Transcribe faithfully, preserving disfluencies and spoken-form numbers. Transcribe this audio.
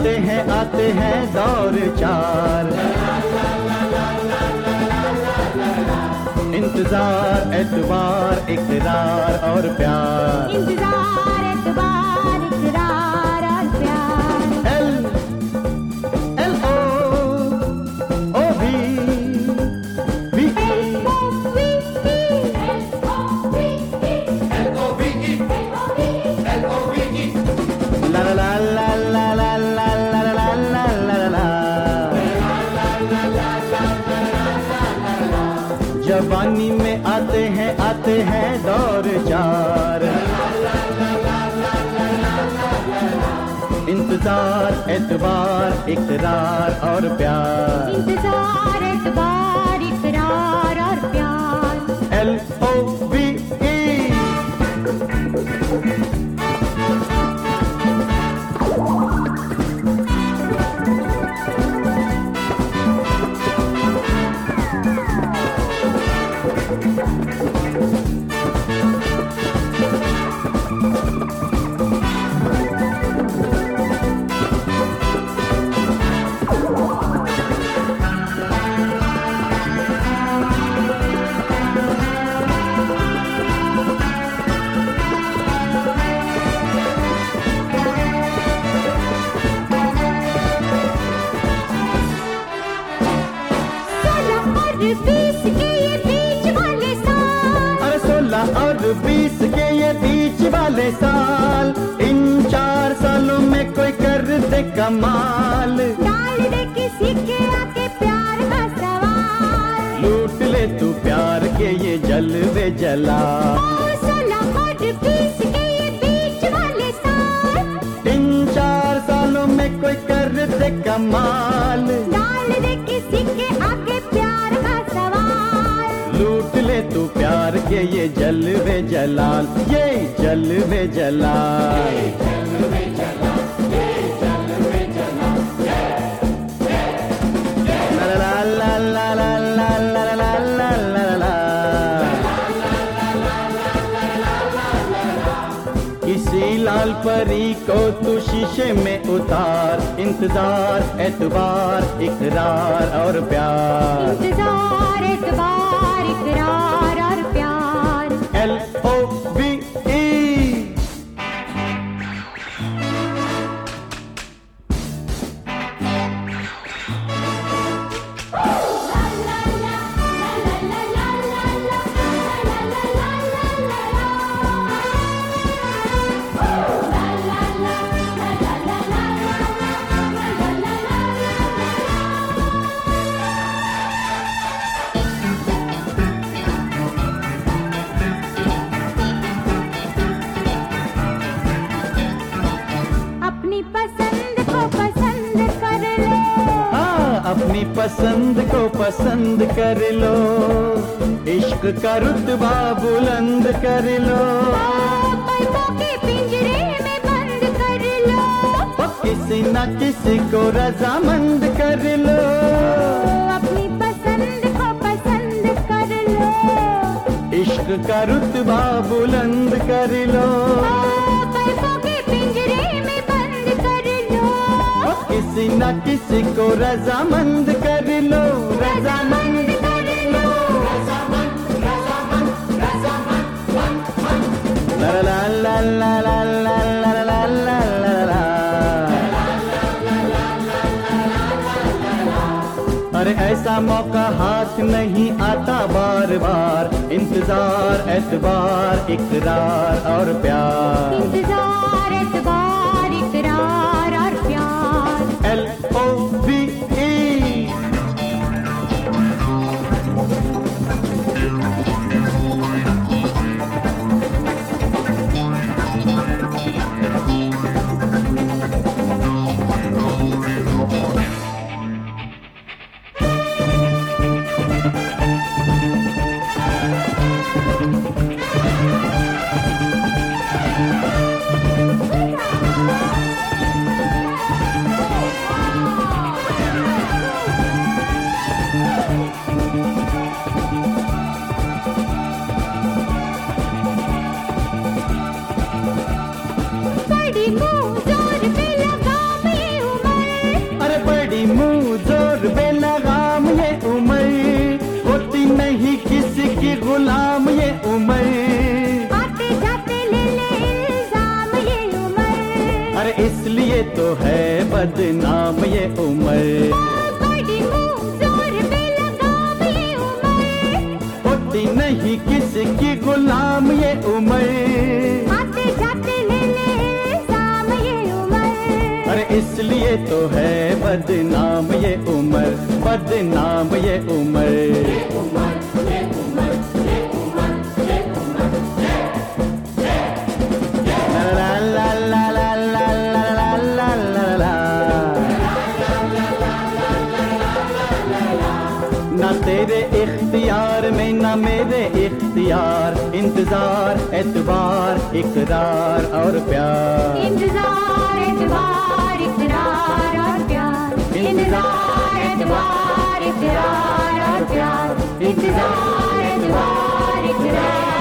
आते हैं आते हैं दौर चार। इंतजार, एतबार, इकरार और प्यार। इंतजार, एतबार, इकरार और प्यार। L L O O V V ला ला ला ला ला ला ला ला ला ला ला ला। जवानी में आते हैं आते हैं दौर चार। इंतजार, एतबार, इकरार और प्यार। इंतजार, एतबार, इकरार और प्यार। L O V E. बीस के ये बीच वाले साल। अरे सोलह और बीस के ये बीच वाले साल। इन चार सालों में कोई कर दे कमाल। डाल दे किसी के आके प्यार का सवाल। लूट ले तू प्यार के ये जलवे जला। सोलह और बीस के ये बीच वाले साल। इन चार सालों में कोई कर दे कमाल। डाल दे किसी के आके प्यार का सवाल। लूट ले तू प्यार के ये जलवे जलाल, ये जलवे जलाल। ला ला ला ला ला ला ला ला ला ला ला। किसी लाल परी को तू शीशे में उतार। इंतजार, एतबार, इकरार और प्यार। इंतजार, एतबार, इकरार और प्यार। L O V E. अपनी पसंद को पसंद कर लो। हाँ, अपनी पसंद को पसंद कर लो। इश्क का रुतबा बुलंद कर लो। पलकों के पिंजरे में बंद कर लो। और किसी न किसी को रजामंद कर लो। अपनी पसंद को पसंद कर लो। इश्क का रुतबा बुलंद कर लो। पलकों के पिंजरे में बंद कर लो। और किसी न किसी को रजामंद कर लो। रजामंद कर लो। ला ला ला ला ला ला ला ला ला ला ला। अरे ऐसा मौका हाथ नहीं आता बार बार। इंतजार, एतबार, इकरार और प्यार। इंतजार, एतबार, इकरार और प्यार। L O V E. बड़ी अरे इसलिए तो है बदनाम ये उम्र, बड़ी जोर पे लगाम ये उम्र, होती नहीं किसकी गुलाम ये उम्र, आते जाते ले ले इल्जाम ये उम्र। अरे इसलिए तो है बदनाम ये उम्र, बदनाम ये उम्र। ला ला ला ला ला ला ला ला ला। ना तेरे इख्तियार में ना मेरे इख्तियार, इंतजार एतबार इकरार और प्यार, इंतजार एतबार इकरार और प्यार, इंतजार एतबार इकरार और प्यार, इंतजार एतबार इकरार